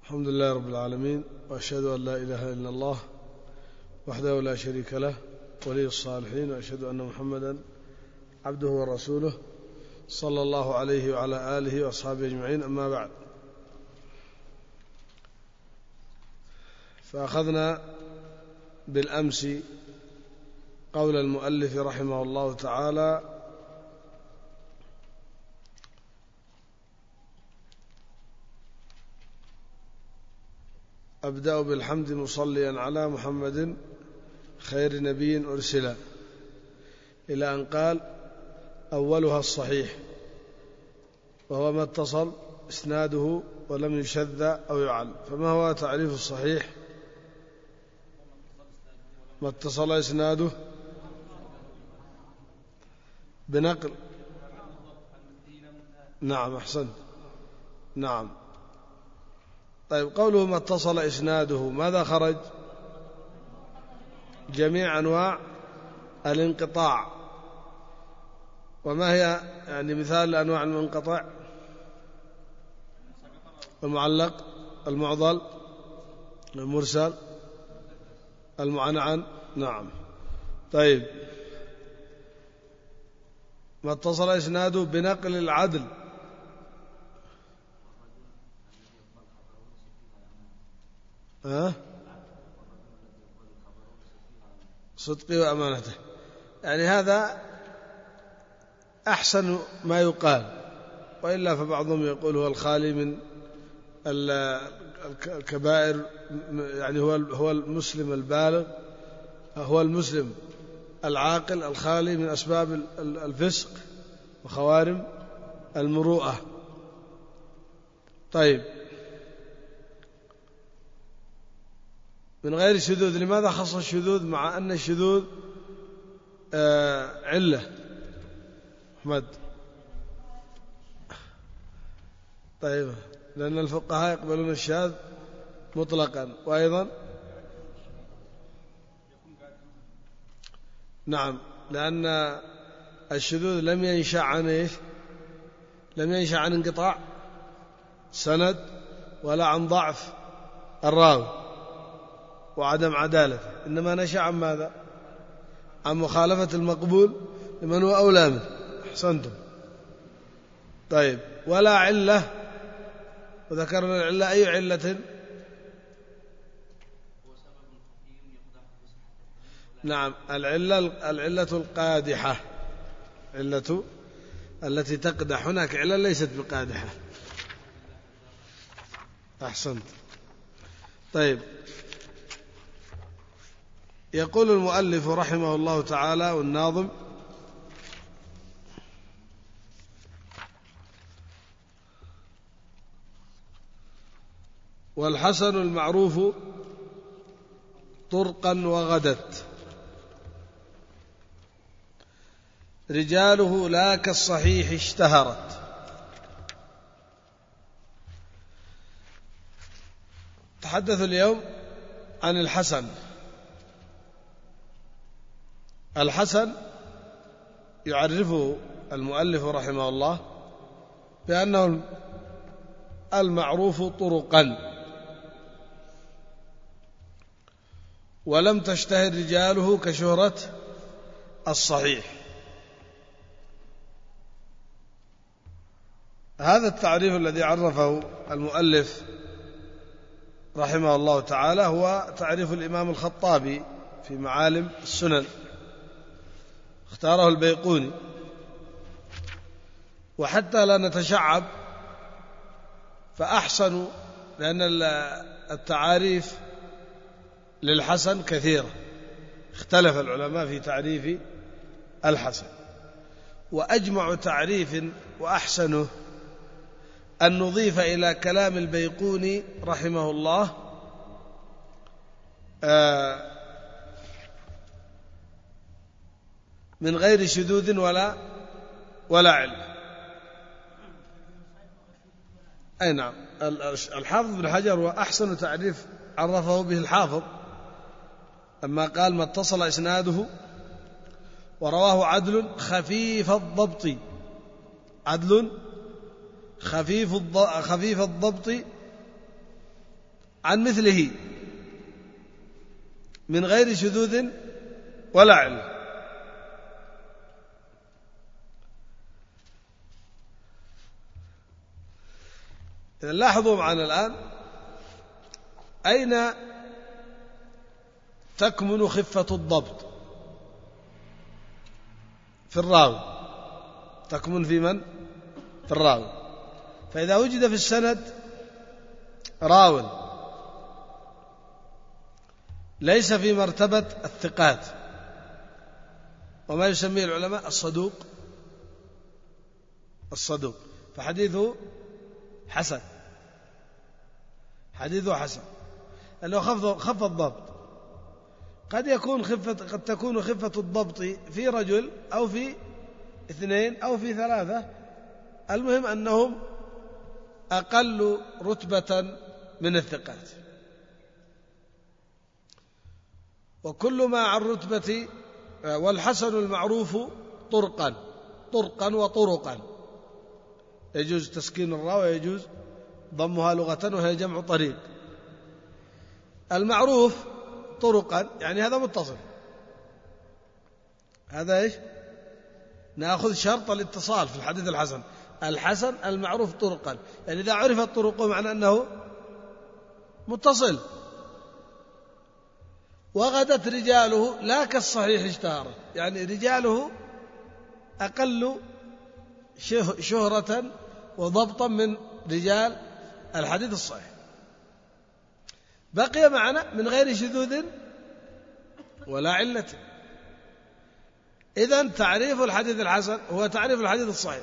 الحمد لله رب العالمين، وأشهد أن لا إله إلا الله وحده لا شريك له ولي الصالحين، وأشهد أن محمدا عبده ورسوله صلى الله عليه وعلى آله وأصحابه أجمعين. أما بعد، فأخذنا بالأمس قول المؤلف رحمه الله تعالى: أبدأ بالحمد مصليا على محمد خير نبي أرسل، إلى أن قال: أولها الصحيح، وهو ما اتصل إسناده ولم يشذ أو يعل. فما هو تعريف الصحيح؟ ما اتصل إسناده بنقل. نعم، أحسنت. نعم. طيب، قوله ما اتصل إسناده ماذا خرج؟ جميع أنواع الانقطاع. وما هي يعني مثال لأنواع المنقطع؟ المعلق، المعضل، المرسل، المعنعن. نعم. طيب، ما اتصل إسناده بنقل العدل. صدقه وأمانته، يعني هذا أحسن ما يقال، وإلا فبعضهم يقول هو الخالي من الكبائر، يعني هو المسلم البالغ، هو المسلم العاقل الخالي من أسباب الفسق وخوارم المروءة. طيب، من غير شذوذ. لماذا خص الشذوذ مع أن الشذوذ علة؟ أحمد. طيب، لأن الفقهاء يقبلون الشاذ مطلقا، وأيضا نعم، لأن الشذوذ لم ينشأ عن إيش؟ لم ينشأ عن انقطاع سند، ولا عن ضعف الراوي وعدم عدالته، إنما نشأ عن ماذا؟ عن مخالفة المقبول لمن هو أولى منه. أحسنتم. طيب، ولا علة، وذكرنا العلة. أي علة؟ نعم، العلة القادحة، علة التي تقدح. هناك علة ليست بقادحة. أحسنت. طيب، يقول المؤلف رحمه الله تعالى والناظم: والحسن المعروف طرقا وغدت، رجاله لا كالصحيح اشتهرت. تحدث اليوم عن الحسن. الحسن يعرفه المؤلف رحمه الله بأنه المعروف طرقا، ولم تشتهر رجاله كشهرة الصحيح. هذا التعريف الذي عرفه المؤلف رحمه الله تعالى هو تعريف الإمام الخطابي في معالم السنن، اختاره البيقوني. وحتى لا نتشعب فأحسن، لأن التعاريف للحسن كثيرة، اختلف العلماء في تعريف الحسن، وأجمع تعريف وأحسنه أن نضيف إلى كلام البيقوني رحمه الله من غير شذوذ ولا علة. أي نعم، الحافظ بن حجر وأحسن تعريف عرفه به الحافظ أما قال: ما اتصل إسناده ورواه عدل خفيف الضبط. عدل خفيف الضبط عن مثله من غير شذوذ ولا علة. إذن لاحظوا معنا الآن أين تكمن خفة الضبط؟ في الراوي. تكمن في من؟ في الراوي. فإذا وجد في السند راو ليس في مرتبة الثقات وما يسميه العلماء الصدوق فحديثه حسن، لأنه خف الضبط. قد تكون خفة الضبط في رجل أو في اثنين أو في ثلاثة، المهم أنهم أقل رتبة من الثقات. وكل ما عن رتبة. والحسن المعروف طرقا وطرقا، يجوز تسكين الراء ويجوز ضمها لغة وهي جمع طريق. المعروف طرقا يعني هذا متصل، هذا إيش؟ نأخذ شرط الاتصال في الحديث الحسن. الحسن المعروف طرقا، يعني إذا عرفت طرقه معنى أنه متصل. وغدت رجاله لا كالصحيح اشتهر، يعني رجاله أقل شهرة وضبطا من رجال الحديث الصحيح. بقي معنا من غير شذوذ ولا علة. إذن تعريف الحديث الحسن هو تعريف الحديث الصحيح.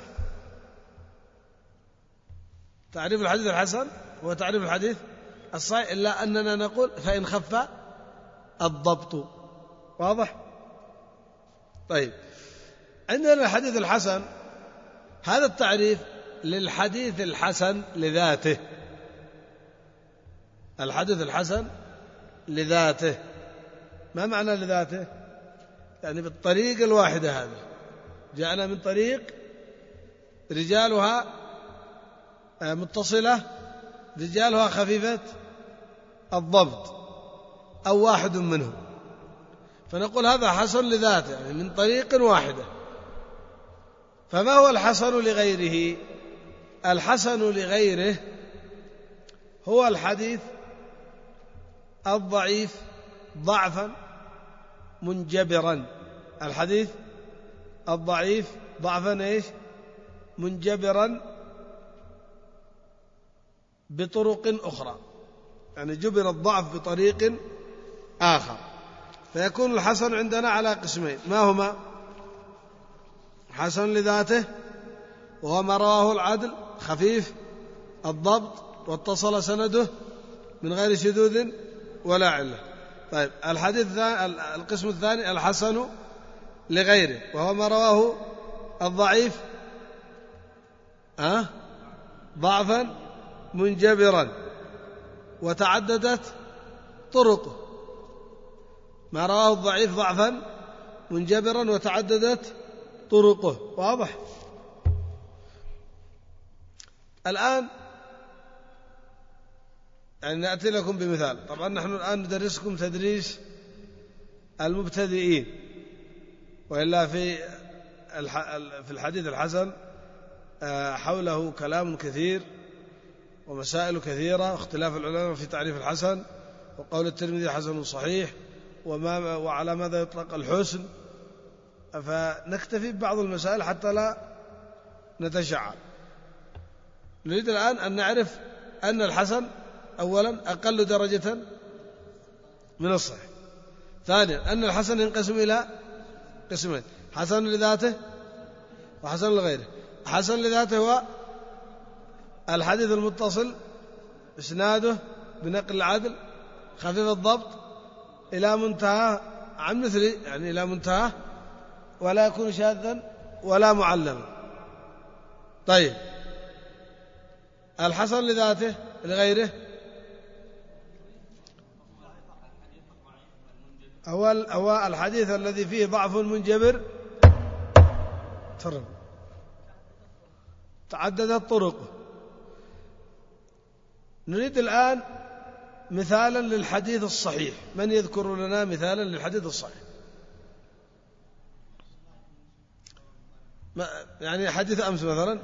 تعريف الحديث الحسن هو تعريف الحديث الصحيح، إلا أننا نقول فإن خف الضبط. واضح؟ طيب، عندنا الحديث الحسن، هذا التعريف للحديث الحسن لذاته. الحديث الحسن لذاته. ما معنى لذاته؟ يعني بالطريق الواحدة. هذا جاءنا من طريق رجالها متصلة، رجالها خفيفة الضبط أو واحد منهم، فنقول هذا حسن لذاته، يعني من طريق واحدة. فما هو الحسن لغيره؟ الحسن لغيره هو الحديث الضعيف ضعفا منجبرا. الحديث الضعيف ضعفا ايش؟ منجبرا بطرق أخرى، يعني جبر الضعف بطريق آخر. فيكون الحسن عندنا على قسمين. ما هما؟ حسن لذاته وهو ما رواه العدل خفيف الضبط واتصل سنده من غير شذوذ ولا علة. طيب، القسم الثاني الحسن لغيره وهو ما رواه الضعيف ضعفا منجبرا وتعددت طرقه. ما رواه الضعيف ضعفا منجبرا وتعددت طرقه. واضح؟ الآن يعني نأتي لكم بمثال. طبعا نحن الآن ندرسكم تدريس المبتدئين، وإلا في الحديث الحسن حوله كلام كثير ومسائل كثيرة، واختلاف العلماء في تعريف الحسن، وقول الترمذي حسن صحيح، وعلى ماذا يطلق الحسن. فنكتفي ببعض المسائل حتى لا نتشعب. نريد الآن أن نعرف أن الحسن أولا أقل درجة من الصحيح. ثانيا أن الحسن ينقسم إلى قسمين: حسن لذاته وحسن لغيره. حسن لذاته هو الحديث المتصل إسناده بنقل العدل خفيف الضبط إلى منتهى عن مثله، يعني إلى منتهى، ولا يكون شاذا ولا معلما. طيب، الحسن لذاته لغيره هو الحديث الذي فيه ضعف منجبر تعددت طرقه. نريد الآن مثالا للحديث الصحيح؟ من يذكر لنا مثالا للحديث الصحيح؟ يعني حديث أمس مثلا.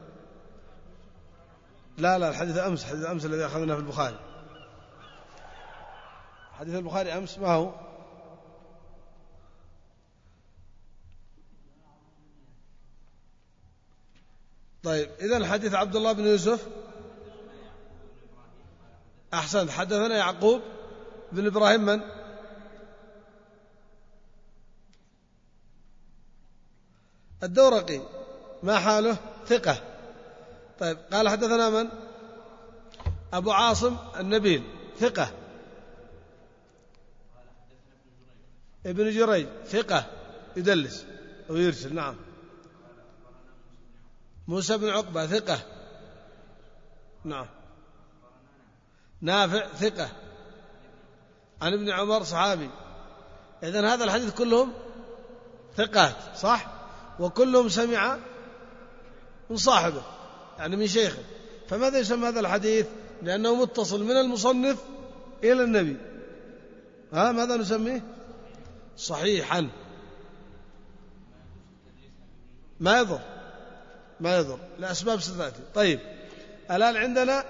لا الحديث أمس، حديث أمس الذي أخذناه في البخاري، حديث البخاري أمس ما هو؟ طيب إذن حديث عبد الله بن يوسف. أحسنت. حدثنا يعقوب بن إبراهيم من؟ الدورقي. ما حاله؟ ثقة. طيب قال حدثنا من؟ أبو عاصم النبيل ثقة. ابن جريج ثقة يدلس ويرسل. نعم. موسى بن عقبة ثقة. نعم. نافع ثقة عن ابن عمر صحابي. إذن هذا الحديث كلهم ثقات صح، وكلهم سمع من صاحبه يعني من شيخه. فماذا يسمى هذا الحديث؟ لأنه متصل من المصنف إلى النبي. ماذا نسميه؟ صحيحا. ما يضر لأسباب ستأتي. طيب الآن عندنا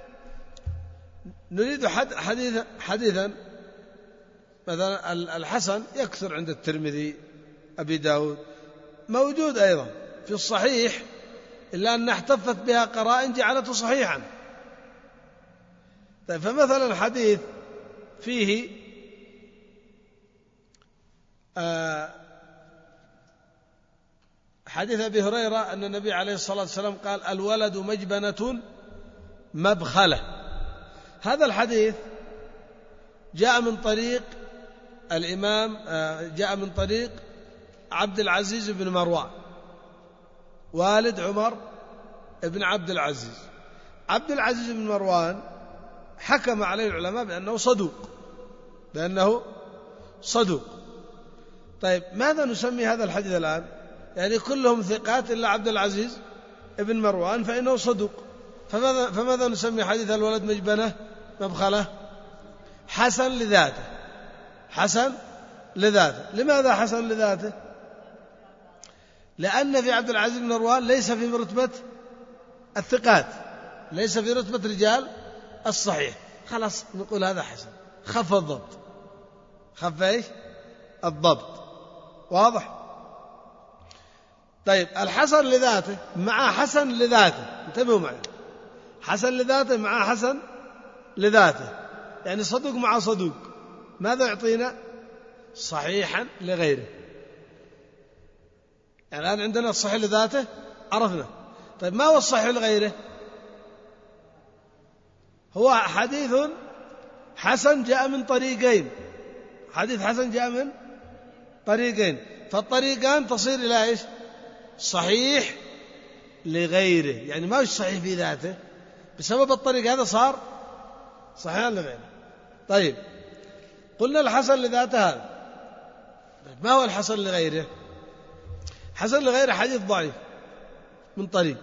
نريد حديثا مثلا الحسن يكثر عند الترمذي أبي داود، موجود أيضا في الصحيح، إلا أن احتفت بها قرائن جعلته صحيحا. طيب فمثلا حديث فيه حديث أبي هريرة أن النبي عليه الصلاة والسلام قال الولد مجبنة مبخلة. هذا الحديث جاء من طريق الإمام، جاء من طريق عبد العزيز بن مروان والد عمر بن عبد العزيز. عبد العزيز بن مروان حكم عليه العلماء بأنه صدوق. طيب ماذا نسمي هذا الحديث الآن؟ يعني كلهم ثقات إلا عبد العزيز بن مروان فإنه صدوق. فماذا نسمي حديث الولد مجبنة مبخلة؟ حسن لذاته. حسن لذاته. لماذا حسن لذاته؟ لأن في عبد العزيز بن مروان ليس في رتبة الثقات، ليس في رتبة رجال الصحيح. خلاص نقول هذا حسن، خف الضبط. خف ايش؟ الضبط. واضح؟ طيب الحسن لذاته مع حسن لذاته، انتبهوا معي، حسن لذاته مع حسن لذاته، يعني صدوق مع صدوق، ماذا يعطينا؟ صحيحا لغيره. يعني الآن عندنا الصحيح لذاته عرفنا. طيب ما هو الصحيح لغيره؟ هو حديث حسن جاء من طريقين، حديث حسن جاء من طريقين، فالطريقان تصير إلى إيش؟ صحيح لغيره. يعني ما هو صحيح في ذاته، بسبب الطريق هذا صار صحيح لغيره. طيب قلنا الحسن لذاته هذا. ما هو الحسن لغيره؟ حسن لغيره حديث ضعيف من طريق،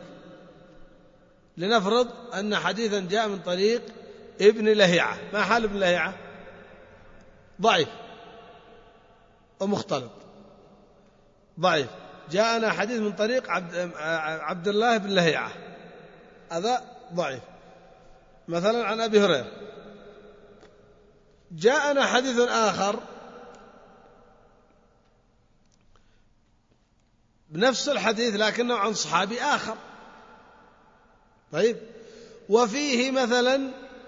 لنفرض أن حديثا جاء من طريق ابن لهيعة. ما حال ابن لهيعة؟ ضعيف ومختلط، ضعيف. جاءنا حديث من طريق عبد الله بن لهيعة، هذا ضعيف. مثلا عن أبي هريرة. جاءنا حديث آخر بنفس الحديث لكنه عن صحابي آخر. طيب وفيه مثلا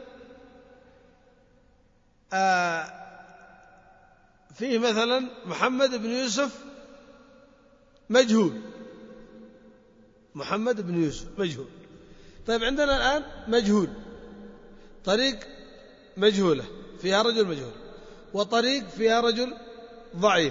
فيه مثلا محمد بن يوسف مجهول، محمد بن يوسف مجهول. طيب عندنا الآن مجهول، طريق مجهولة فيها رجل مجهول، وطريق فيها رجل ضعيف.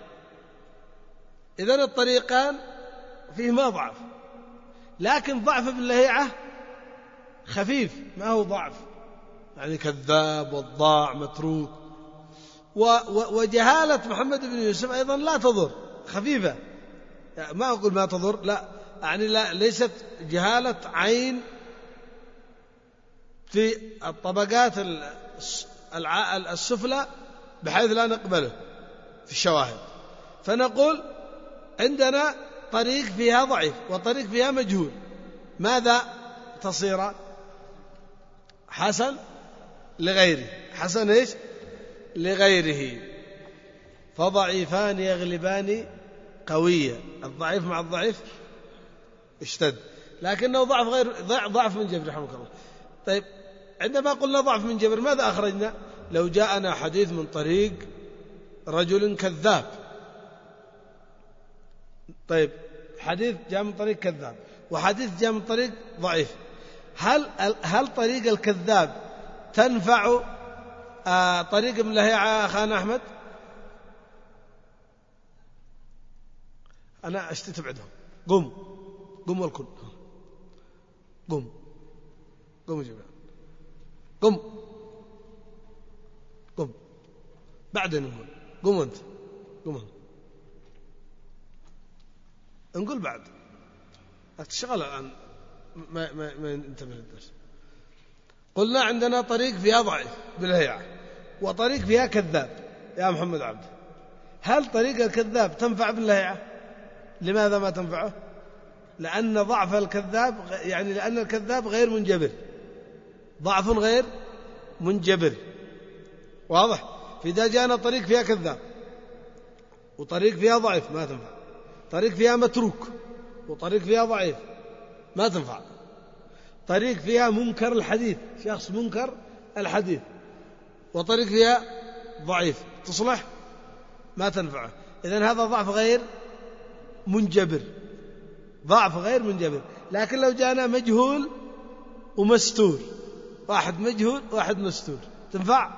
إذن الطريقان فيهما ضعف، لكن ضعف ابن لهيعة خفيف، ما هو ضعف يعني كذاب وضاع متروك. وجهالة محمد بن يوسف أيضا لا تضر، خفيفة، ما أقول ما تضر، لا يعني لا، ليست جهالة عين في الطبقات السفلى بحيث لا نقبله في الشواهد، فنقول عندنا طريق فيها ضعيف وطريق فيها مجهول، ماذا تصير؟ حسن لغيره. حسن إيش؟ لغيره. فضعيفان يغلبان قوية. الضعيف مع الضعيف اشتد، لكنه ضعف من جبر رحمك الله. طيب عندما قلنا ضعف من جبر ماذا أخرجنا؟ لو جاءنا حديث من طريق رجل كذاب، طيب حديث جاء من طريق كذاب وحديث جاء من طريق ضعيف، هل طريق الكذاب تنفع طريق ابن لهيعة أخانا أحمد؟ أنا أشتت بعدهم. قم والكل قم جبران قم بعدين نقول قم أنت نقول بعد الشغل الآن ما ينتبه للدرس. قلنا عندنا طريق فيها ضعيف بالهيعة وطريق فيها كذاب يا محمد عبد، هل طريق الكذاب تنفع بالهيعة؟ لماذا ما تنفعه؟ لأن ضعف الكذاب لأن الكذاب غير منجبر، ضعف غير منجبر، واضح؟ فإذا جاءنا طريق فيها كذاب وطريق فيها ضعيف ما تنفع، طريق فيها متروك وطريق فيها ضعيف ما تنفع، طريق فيها منكر الحديث، شخص منكر الحديث، وطريق فيها ضعيف تصلح ما تنفعه. إذن هذا ضعف غير منجبر، ضعف غير منجبر. لكن لو جاءنا مجهول ومستور، واحد مجهول واحد مستور، تنفع؟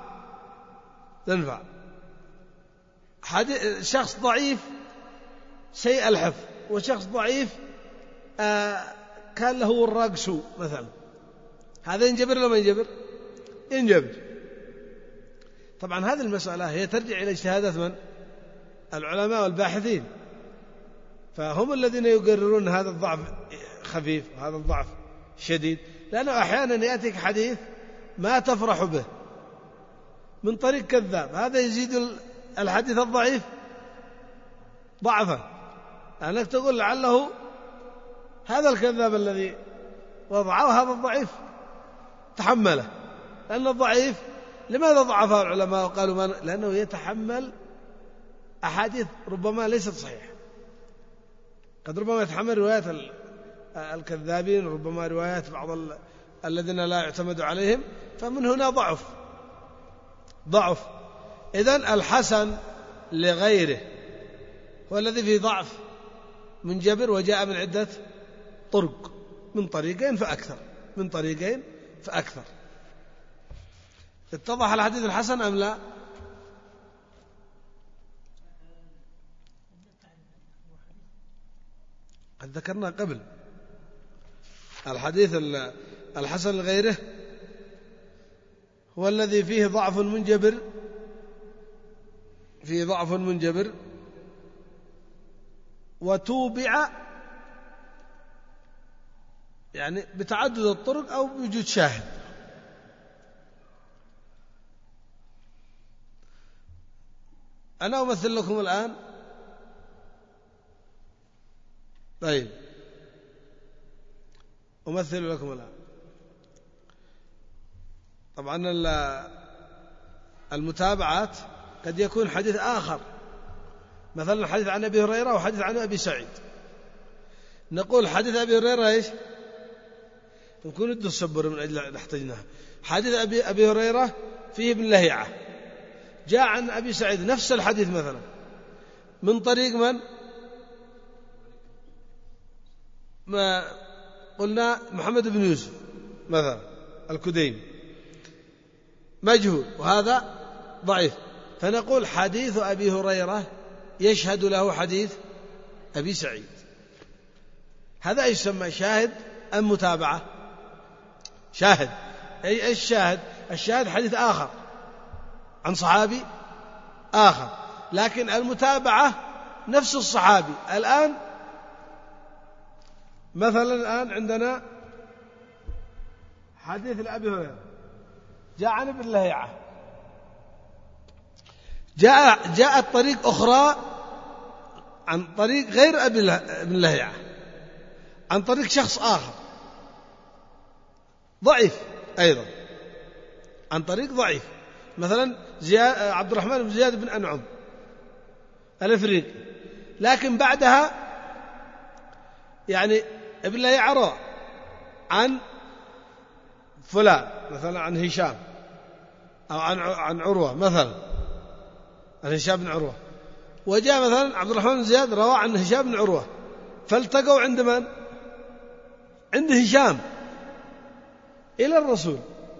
شخص ضعيف سيء الحفظ وشخص ضعيف كان له وراق سوء مثلا، هذا ينجبر ولا ما ينجبر؟ ينجبر. طبعا هذه المسألة هي ترجع إلى اجتهادات من؟ العلماء والباحثين، فهم الذين يقررون هذا الضعف خفيف وهذا الضعف شديد، لأنه أحيانا يأتيك حديث ما تفرح به من طريق كذاب، هذا يزيد الحديث الضعيف ضعفا، لأنك تقول لعله هذا الكذاب الذي وضعه هذا الضعيف تحمله، لأن الضعيف لماذا ضعفه العلماء وقالوا لأنه يتحمل أحاديث ربما ليست صحيحة، قد ربما يتحمل روايات الكذابين، ربما روايات بعض الذين لا يعتمد عليهم، فمن هنا ضعف. إذن الحسن لغيره هو الذي فيه ضعف منجبر وجاء من عدة طرق، من طريقين فأكثر. اتضح الحديث الحسن أم لا؟ قد ذكرنا قبل الحديث الحسن لغيره هو الذي فيه ضعف منجبر وتوبع يعني بتعدد الطرق أو بوجود شاهد. أنا أمثل لكم الآن، طيب أمثل لكم الآن. طبعا المتابعات قد يكون حديث آخر، مثلا حديث عن أبي هريرة وحديث عن أبي سعيد، نقول حديث أبي هريرة إيش؟ نكون ندو الصبر من أجل نحتاجناها. حديث أبي هريرة فيه ابن لهيعة، جاء عن أبي سعيد نفس الحديث مثلا من طريق من؟ ما قلنا محمد بن يوسف مثلا الكديم، مجهول وهذا ضعيف، فنقول حديث أبي هريرة يشهد له حديث أبي سعيد. هذا يسمى شاهد أم متابعة؟ شاهد. أي الشاهد؟ الشاهد حديث آخر عن صحابي آخر، لكن المتابعة نفس الصحابي. الآن مثلا عندنا حديث لأبي هريرة جاء عن ابن لهيعة، جاءت طريق أخرى عن طريق غير ابن لهيعة، عن طريق شخص آخر ضعيف أيضا، عن طريق ضعيف، مثلا عبد الرحمن بن زياد بن أنعم الإفريقي، لكن بعدها يعني ابن لهيعة روى عن فلان، مثلا عن هشام أو عن عروة، مثلا عن هشام بن عروة، وجاء مثلا عبد الرحمن بن زياد روى عن هشام بن عروة، فالتقوا عند من؟ عند هشام إلى الرسول،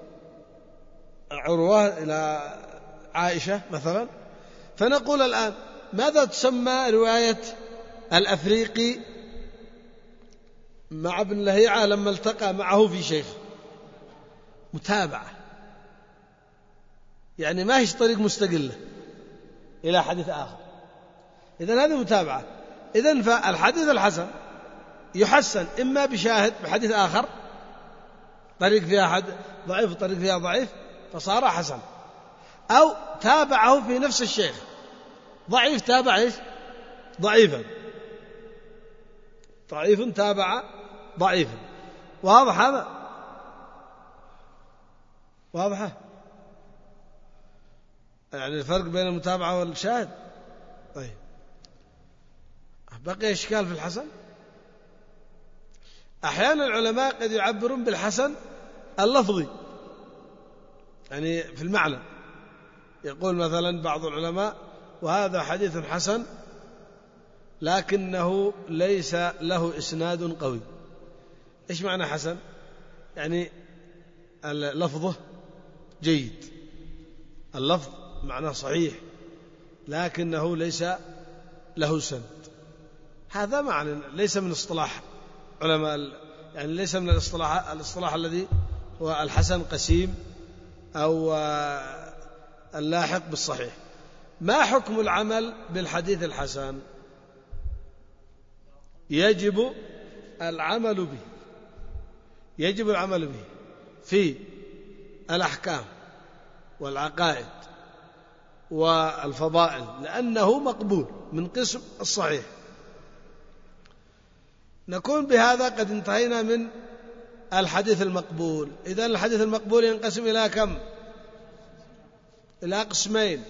عروة إلى عائشة مثلا. فنقول الآن ماذا تسمى رواية الأفريقي مع ابن لهيعة لما التقى معه في شيخ؟ متابعة، يعني ما هيش طريق مستقلة إلى حديث آخر، إذن هذه متابعة. إذن فالحديث الحسن يحسن إما بشاهد بحديث آخر، طريق فيها ضعيف وطريق فيها ضعيف فصار حسن، أو تابعه في نفس الشيخ، ضعيف تابع إيش؟ ضعيفا، ضعيف تابع ضعيفا. واضح هذا؟ واضحة يعني الفرق بين المتابعة والشاهد. طيب، بقي إشكال في الحسن. أحيانا العلماء قد يعبرون بالحسن اللفظي، يعني في المعنى، يقول مثلا بعض العلماء وهذا حديث حسن لكنه ليس له إسناد قوي. إيش معنى حسن؟ يعني لفظه جيد، اللفظ معناه صحيح لكنه ليس له سند. هذا معنى ليس من اصطلاح علماء، يعني ليس من الاصطلاح الذي هو الحسن قسيم أو اللاحق بالصحيح. ما حكم العمل بالحديث الحسن؟ يجب العمل به، يجب العمل به في الأحكام والعقائد والفضائل، لأنه مقبول من قسم الصحيح. نكون بهذا قد انتهينا من الحديث المقبول. إذن الحديث المقبول ينقسم إلى كم؟ إلى قسمين،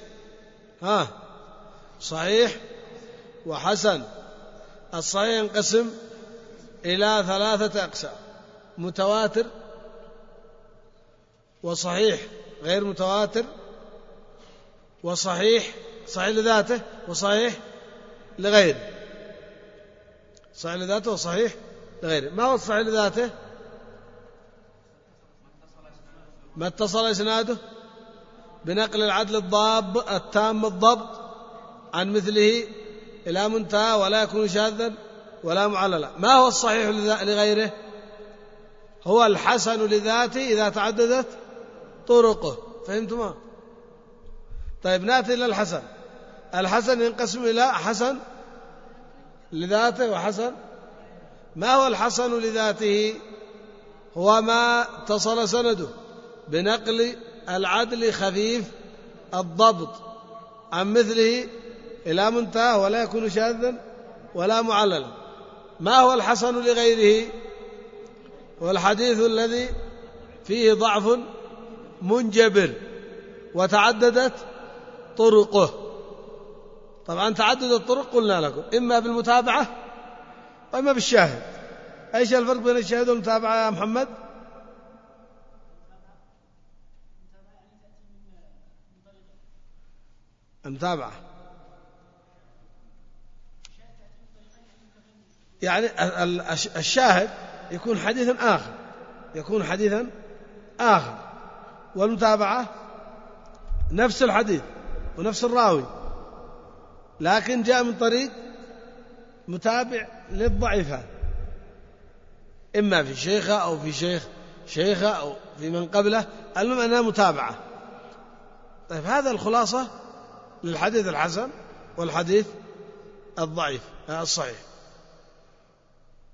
صحيح وحسن. الصحيح ينقسم إلى 3 أقسام: متواتر، وصحيح غير متواتر، وصحيح صحيح لذاته، وصحيح لغيره. صحيح لذاته وصحيح لغيره. ما هو الصحيح لذاته؟ ما اتصل إسناده بنقل العدل الضاب التام الضبط عن مثله إلى منتهى ولا يكون شاذا ولا معللا. ما هو الصحيح لغيره؟ هو الحسن لذاته إذا تعددت طرقه. فهمتما؟ طيب، نأتي إلى الحسن. الحسن ينقسم إلى حسن لذاته وحسن. ما هو الحسن لذاته؟ هو ما اتصل سنده بنقل العدل خفيف الضبط عن مثله إلى منتهى ولا يكون شاذا ولا معللا. ما هو الحسن لغيره؟ هو الحديث الذي فيه ضعف منجبر وتعددت طرقه. طبعا تعدد الطرق قلنا لكم إما بالمتابعة وإما بالشاهد. أيش الفرق بين الشاهد والمتابعة يا محمد؟ المتابعة يعني الشاهد يكون حديثا آخر، يكون حديثا آخر، والمتابعة نفس الحديث ونفس الراوي لكن جاء من طريق متابع للضعيفة، إما في شيخة أو في شيخة أو في من قبله، المهم أنها متابعة. طيب، هذا الخلاصة للحديث الحسن والحديث الضعيف الصحيح.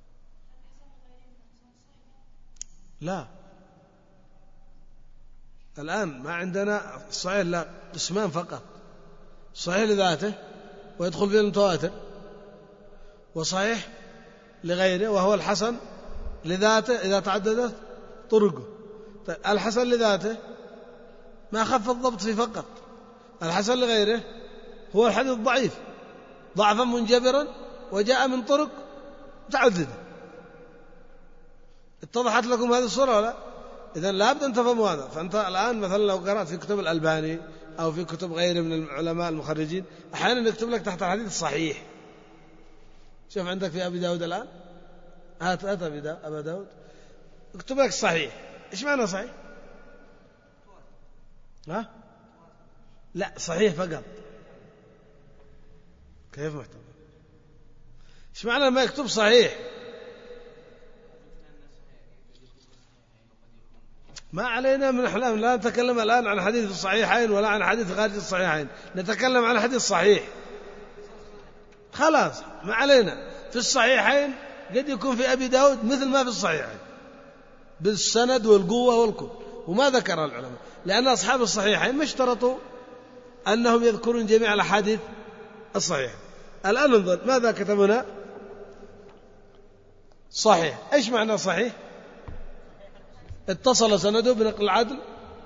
لا، الآن ما عندنا الصحيح لا قسمان فقط، صحيح لذاته ويدخل فيه المتواتر، وصحيح لغيره وهو الحسن لذاته إذا تعددت طرقه. طيب الحسن لذاته ما خف الضبط فيه فقط، الحسن لغيره هو الحديث الضعيف ضعفا منجبرا وجاء من طرق متعددة. اتضحت لكم هذه الصورة ولا؟ إذن لابد أن تفهموا هذا. فأنت الآن مثلا لو قرأت في كتب الألباني أو في كتب غيره من العلماء المخرجين أحيانا يكتب لك تحت الحديث الصحيح. شوف عندك في أبي داود الآن، هات أبا داود اكتب لك صحيح. إيش معنى صحيح؟ ها؟ لا صحيح فقط. كيف محتمل؟ إيش معنى ما يكتب صحيح؟ ما علينا من أحلام، لا نتكلم الآن عن حديث الصحيحين ولا عن حديث خارج الصحيحين، نتكلم عن حديث صحيح. خلاص ما علينا. في الصحيحين قد يكون في أبي داود مثل ما في الصحيحين بالسند والقوة والكل، وما ذكر العلماء لأن أصحاب الصحيحين ما اشترطوا أنهم يذكرون جميع الأحاديث الصحيحة. الآن انظر ماذا كتبنا؟ صحيح. إيش معنى صحيح؟ اتصل سنده بنقل العدل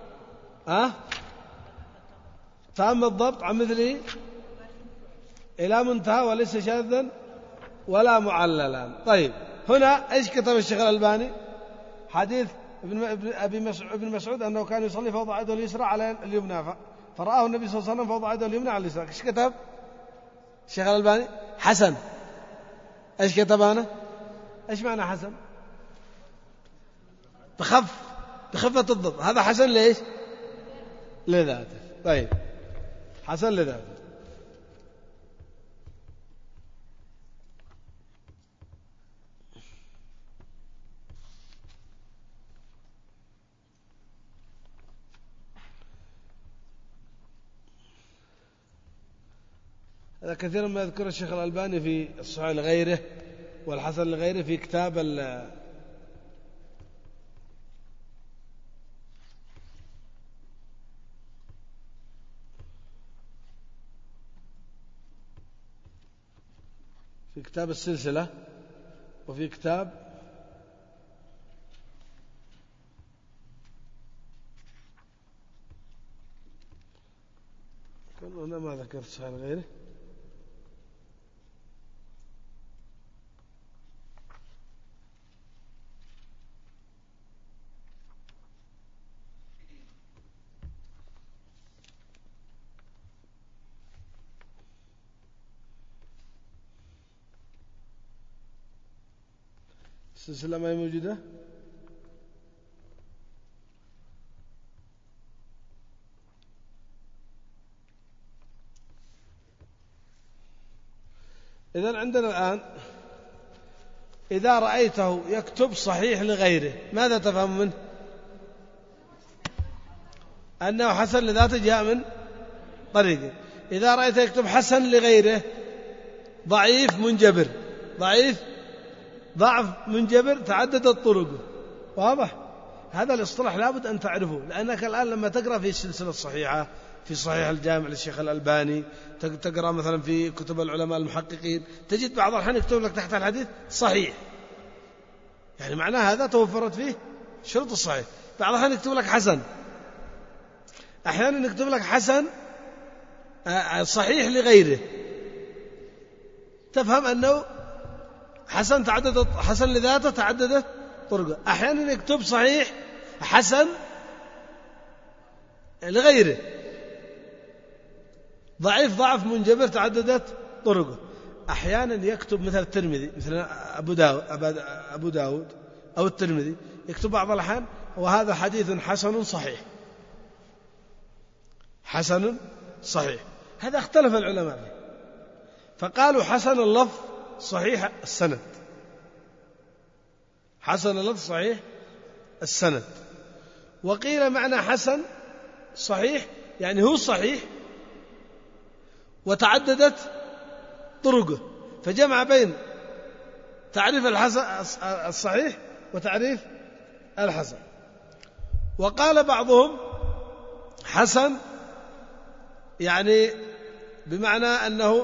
تام الضبط عن مثله إلى منتهى وليس شاذا ولا معللا. طيب هنا إيش كتب الشيخ الألباني؟ حديث ابن مسعود أنه كان يصلي فوضع يده اليسرى على اليمنى فرآه النبي صلى الله عليه وسلم فوضع يده اليمنى على اليسرى. إيش كتب الشيخ الألباني؟ حسن. إيش كتب أنا؟ إيش معنى حسن؟ بخفة الضبط. هذا حسن ليش؟ لذاته. طيب حسن لذاته. هذا كثيرا ما يذكر الشيخ الألباني في الصحيح لغيره والحسن لغيره في كتاب السلسلة، وفي كتاب أنا ما ذكرت صحيح غيره. السلسلة ما هي موجودة. إذن عندنا الآن إذا رأيته يكتب صحيح لغيره ماذا تفهم منه؟ أنه حسن لذاته جاء من طريقه. إذا رأيته يكتب حسن لغيره ضعيف منجبر، ضعف منجبر تعددت طرقه. واضح؟ هذا الاصطلاح لابد أن تعرفه، لأنك الآن لما تقرأ في السلسلة الصحيحة في صحيح الجامع للشيخ الألباني، تقرأ مثلا في كتب العلماء المحققين، تجد بعض الأحيان يكتب لك تحت الحديث صحيح، يعني معناه هذا توفرت فيه شروط الصحيح. بعض الأحيان يكتب لك حسن، أحيانا يكتب لك حسن صحيح لغيره، تفهم أنه حسن لذاته تعددت طرقه. أحيانا يكتب صحيح حسن لغيره ضعف منجبر تعددت طرقه. أحيانا يكتب مثل الترمذي، مثل أبو داود أو الترمذي، يكتب بعض الأحيان وهذا حديث حسن صحيح. هذا اختلف العلماء فيه، فقالوا حسن اللفظ صحيح السند، حسن اللفظ صحيح السند. وقيل معنى حسن صحيح يعني هو صحيح وتعددت طرقه، فجمع بين تعريف الصحيح وتعريف الحسن. وقال بعضهم حسن يعني بمعنى أنه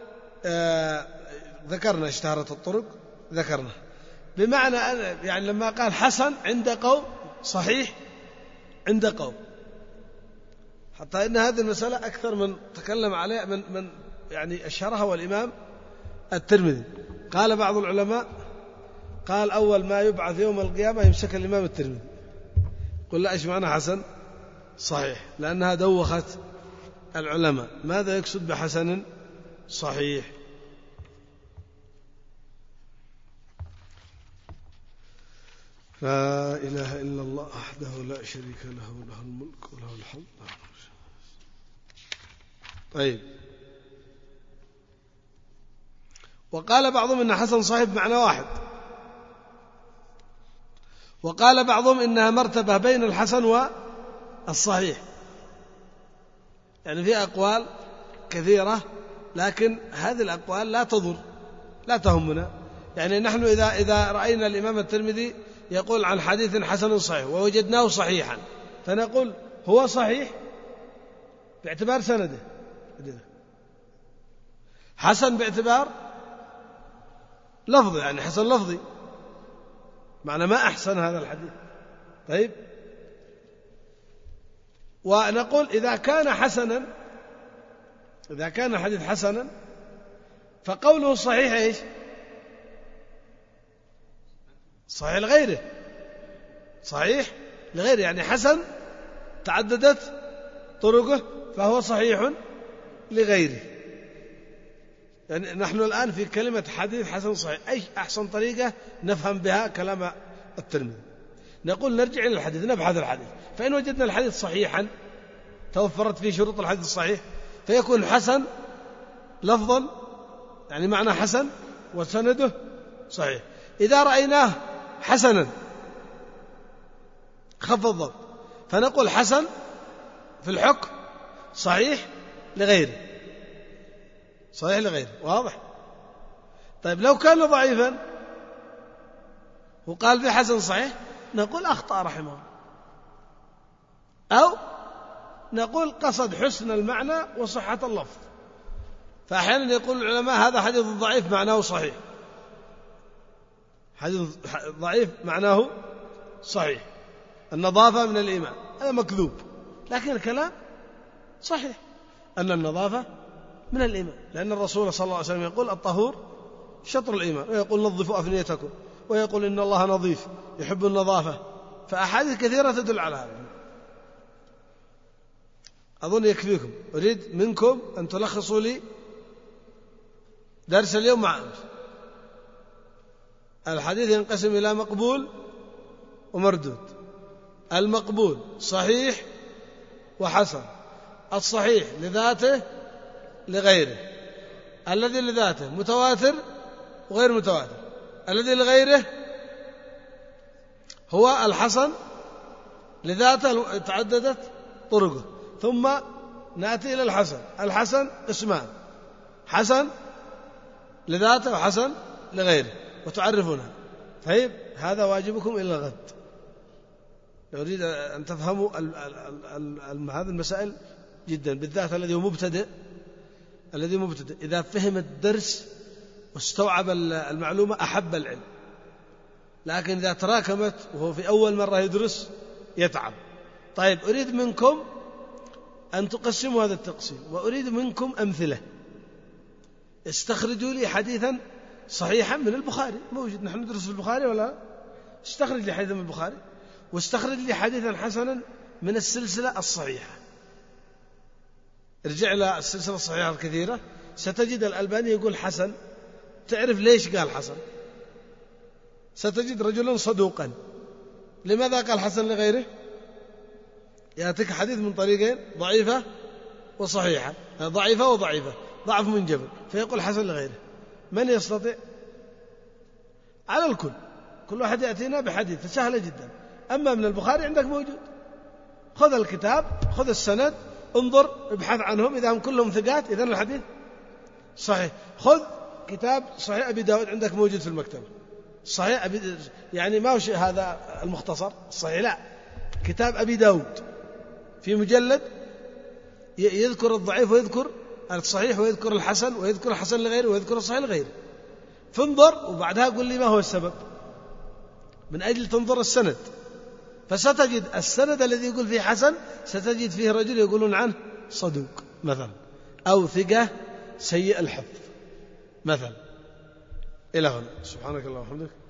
ذكرنا اشتهرت الطرق، ذكرنا بمعنى يعني لما قال حسن عند قوم صحيح عند قوم، حتى إن هذه المسألة أكثر من تكلم عليها من يعني أشهرها والإمام الترمذي. قال بعض العلماء قال أول ما يبعث يوم القيامة يمسك الإمام الترمذي. قل لا، إيش معنى حسن صحيح؟ لأنها دوخت العلماء، ماذا يقصد بحسن صحيح؟ لا إله إلا الله وحده لا شريك له، له الملك وله الحمد. طيب، وقال بعضهم إن حسن صحيح بمعنى واحد، وقال بعضهم إنها مرتبة بين الحسن والصحيح، يعني في أقوال كثيرة، لكن هذه الأقوال لا تضر، لا تهمنا. يعني نحن إذا رأينا الإمام الترمذي يقول عن حديث حسن صحيح ووجدناه صحيحا، فنقول هو صحيح باعتبار سنده، حسن باعتبار لفظي، يعني حسن لفظي، معنى ما أحسن هذا الحديث. طيب، ونقول إذا كان حسنا، إذا كان الحديث حسنا فقوله صحيح إيش؟ صحيح لغيره، صحيح لغيره، يعني حسن تعددت طرقه فهو صحيح لغيره. يعني نحن الآن في كلمة حديث حسن صحيح، أي أحسن طريقة نفهم بها كلام الترمذي؟ نقول نرجع إلى الحديث، نبحث الحديث، فإن وجدنا الحديث صحيحا توفرت فيه شروط الحديث الصحيح فيكون حسن لفظا، يعني معنى حسن، وسنده صحيح. إذا رأيناه حسنا خف الضبط فنقول حسن في الحكم صحيح لغيره، صحيح لغيره، واضح؟ طيب، لو كان ضعيفا وقال في حسن صحيح نقول أخطأ رحمه الله، أو نقول قصد حسن المعنى وصحة اللفظ. فأحيانا يقول العلماء هذا حديث ضعيف معناه صحيح، حديث ضعيف معناه صحيح، النظافة من الإيمان، هذا مكذوب، لكن الكلام صحيح أن النظافة من الإيمان، لأن الرسول صلى الله عليه وسلم يقول الطهور شطر الإيمان، ويقول نظفوا أفنيتكم، ويقول إن الله نظيف يحب النظافة. فأحاديث كثيرة تدل على هذا. أظن يكفيكم، أريد منكم أن تلخصوا لي درس اليوم مع أمس. الحديث ينقسم إلى مقبول ومردود. المقبول صحيح وحسن، الصحيح لذاته لغيره، الذي لذاته متواتر وغير متواتر، الذي لغيره هو الحسن لذاته تعددت طرقه. ثم نأتي إلى الحسن. الحسن قسمان، حسن لذاته وحسن لغيره، وتعرفونها. طيب، هذا واجبكم إلى الغد. أريد أن تفهموا هذه المسائل جدا، بالذات الذي هو مبتدئ. الذي مبتدئ إذا فهم الدرس واستوعب المعلومة أحب العلم، لكن إذا تراكمت وهو في أول مرة يدرس يتعب. طيب، أريد منكم أن تقسموا هذا التقسيم، وأريد منكم أمثلة. استخرجوا لي حديثا صحيحا من البخاري، موجود، نحن ندرس في البخاري ولا؟ استخرج لي حديثا من البخاري، واستخرج لي حديثا حسنا من السلسلة الصحيحة. ارجع إلى السلسلة الصحيحة الكثيرة، ستجد الألباني يقول حسن، تعرف ليش قال حسن؟ ستجد رجلا صدوقا، لماذا قال حسن لغيره؟ يأتيك حديث من طريقين، ضعيفة وصحيحة، ضعيفة وضعيفة، ضعف منجبر، فيقول حسن لغيره. من يستطيع؟ على الكل، كل واحد يأتينا بحديث، فسهلة جدا. أما من البخاري عندك موجود، خذ الكتاب، خذ السند، انظر، ابحث عنهم، إذا هم كلهم ثقات إذن الحديث صحيح. خذ كتاب صحيح أبي داود عندك موجود في المكتبة، صحيح يعني ما هو هذا المختصر الصحيح، لا، كتاب أبي داود في مجلد يذكر الضعيف ويذكر الصحيح ويذكر الحسن ويذكر الحسن لغيره ويذكر الصحيح لغيره، فانظر وبعدها قل لي ما هو السبب من أجل تنظر السند، فستجد السند الذي يقول فيه حسن ستجد فيه رجل يقولون عنه صدوق مثلا، أو ثقة سيء الحفظ مثلا، إلى هنا. سبحانك اللهم وبحمدك.